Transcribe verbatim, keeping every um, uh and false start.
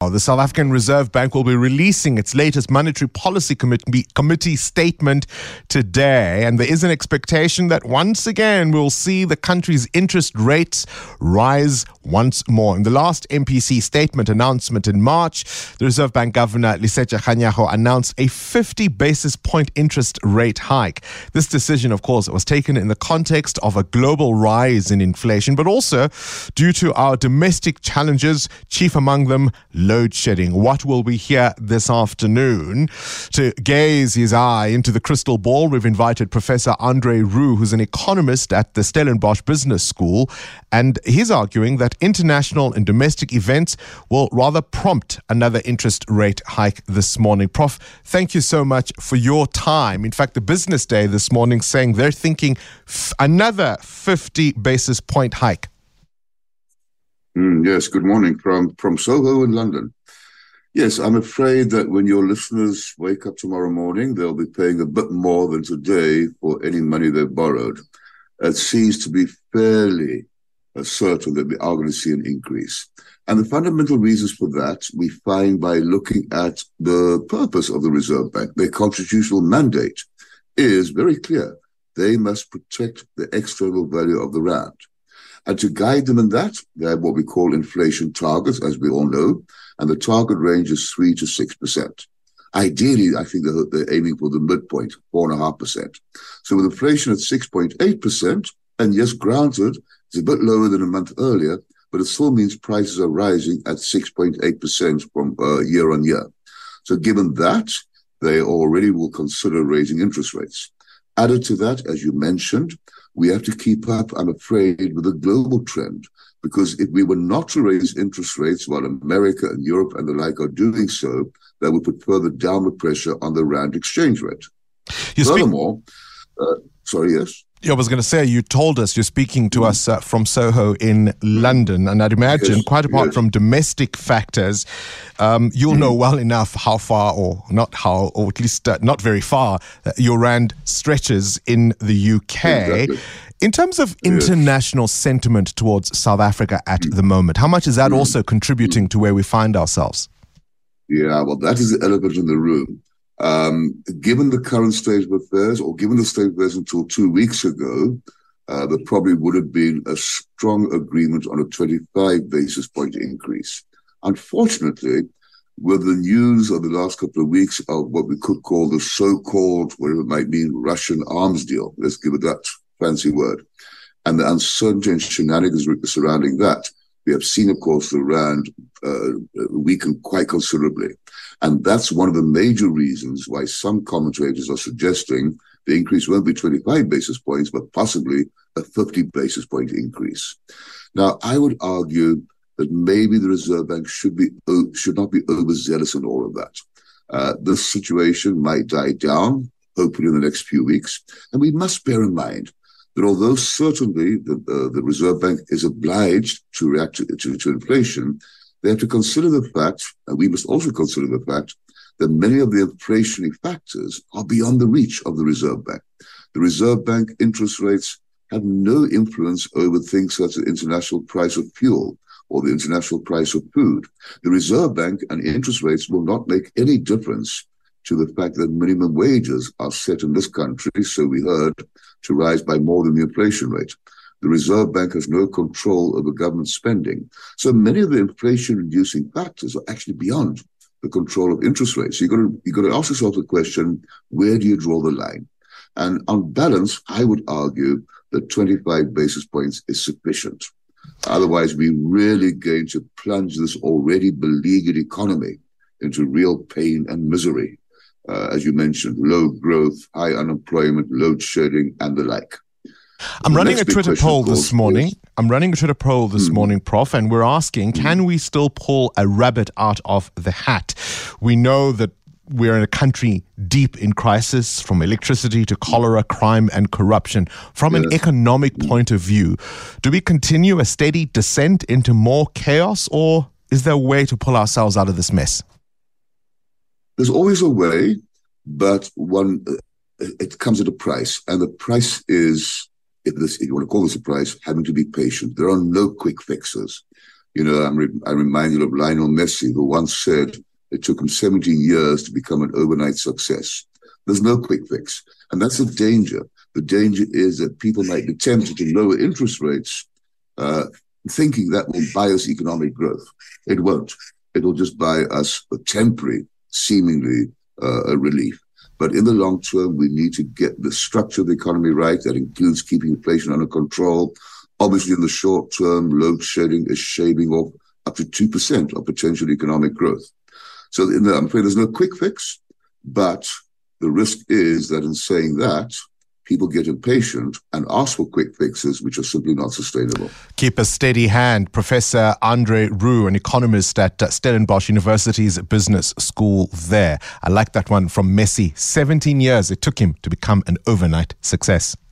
The South African Reserve Bank will be releasing its latest monetary policy committee, committee statement today, and there is an expectation that once again we'll see the country's interest rates rise once more. In the last M P C statement announcement in March, the Reserve Bank Governor Lesetja Kganyago announced a fifty basis point interest rate hike. This decision, of course, was taken in the context of a global rise in inflation, but also due to our domestic challenges, chief among them load shedding. What will we hear this afternoon? To gaze his eye into the crystal ball, we've invited Professor Andre Roux, who's an economist at the Stellenbosch Business School, and he's arguing that international and domestic events will rather prompt another interest rate hike this morning. Prof, thank you so much for your time. In fact, the Business Day this morning saying they're thinking f- another fifty basis point hike. Mm, yes, good morning from, from Soho in London. Yes, I'm afraid that when your listeners wake up tomorrow morning, they'll be paying a bit more than today for any money they've borrowed. It seems to be fairly uh, certain that we are going to see an increase. And the fundamental reasons for that we find by looking at the purpose of the Reserve Bank. Their constitutional mandate is very clear. They must protect the external value of the rand. And to guide them in that, they have what we call inflation targets, as we all know, and the target range is three to six percent. Ideally, I think they're, they're aiming for the midpoint, four point five percent. So with inflation at six point eight percent, and yes, granted, it's a bit lower than a month earlier, but it still means prices are rising at six point eight percent from uh, year on year. So given that, they already will consider raising interest rates. Added to that, as you mentioned, we have to keep up, I'm afraid, with the global trend, because if we were not to raise interest rates while America and Europe and the like are doing so, that would put further downward pressure on the rand exchange rate. You Furthermore, speak- uh, sorry, yes? I was going to say, you told us you're speaking to us uh, from Soho in London, and I'd imagine, yes, quite apart yes. from domestic factors, um, you'll mm. know well enough how far, or not how, or at least uh, not very far, uh, your rand stretches in the U K. Exactly. In terms of international yes. sentiment towards South Africa at mm. the moment, how much is that mm. also contributing mm. to where we find ourselves? Yeah, well, that is the elephant in the room. Um, given the current state of affairs, or given the state of affairs until two weeks ago, uh, there probably would have been a strong agreement on a twenty-five basis point increase. Unfortunately, with the news of the last couple of weeks of what we could call the so-called, whatever it might mean, Russian arms deal, let's give it that fancy word, and the uncertainty and shenanigans surrounding that, we have seen, of course, the rand uh, weaken quite considerably. And that's one of the major reasons why some commentators are suggesting the increase won't be twenty-five basis points, but possibly a fifty basis point increase. Now, I would argue that maybe the Reserve Bank should be should not be overzealous in all of that. Uh, this situation might die down, hopefully in the next few weeks. And we must bear in mind that although certainly the, uh, the Reserve Bank is obliged to react to, to, to inflation, they have to consider the fact, and we must also consider the fact, that many of the inflationary factors are beyond the reach of the Reserve Bank. The Reserve Bank interest rates have no influence over things such as the international price of fuel or the international price of food. The Reserve Bank and interest rates will not make any difference to the fact that minimum wages are set in this country, so we heard, to rise by more than the inflation rate. The Reserve Bank has no control over government spending. So many of the inflation-reducing factors are actually beyond the control of interest rates. So you've got to, you've got to ask yourself the question, where do you draw the line? And on balance, I would argue that twenty-five basis points is sufficient. Otherwise, we're really going to plunge this already beleaguered economy into real pain and misery. Uh, as you mentioned, low growth, high unemployment, load shedding, and the like. I'm the running a Twitter poll this morning. Is, I'm running a Twitter poll this mm-hmm. morning, Prof, and we're asking, mm-hmm. can we still pull a rabbit out of the hat? We know that we're in a country deep in crisis, from electricity to cholera, crime and corruption. From yes. an economic mm-hmm. point of view, do we continue a steady descent into more chaos, or is there a way to pull ourselves out of this mess? There's always a way, but one uh, it comes at a price, and the price is, if, this, if you want to call this a price, having to be patient. There are no quick fixes. You know, I'm, re- I'm reminded of Lionel Messi, who once said it took him seventeen years to become an overnight success. There's no quick fix. And that's the danger. The danger is that people might be tempted to lower interest rates, uh, thinking that will buy us economic growth. It won't. It will just buy us a temporary, seemingly, uh, a relief. But in the long term, we need to get the structure of the economy right. That includes keeping inflation under control. Obviously, in the short term, load shedding is shaving off up to two percent of potential economic growth. So in the, I'm afraid there's no quick fix, but the risk is that in saying that, people get impatient and ask for quick fixes, which are simply not sustainable. Keep a steady hand. Professor Andre Roux, an economist at Stellenbosch University's Business School there. I like that one from Messi. seventeen years it took him to become an overnight success.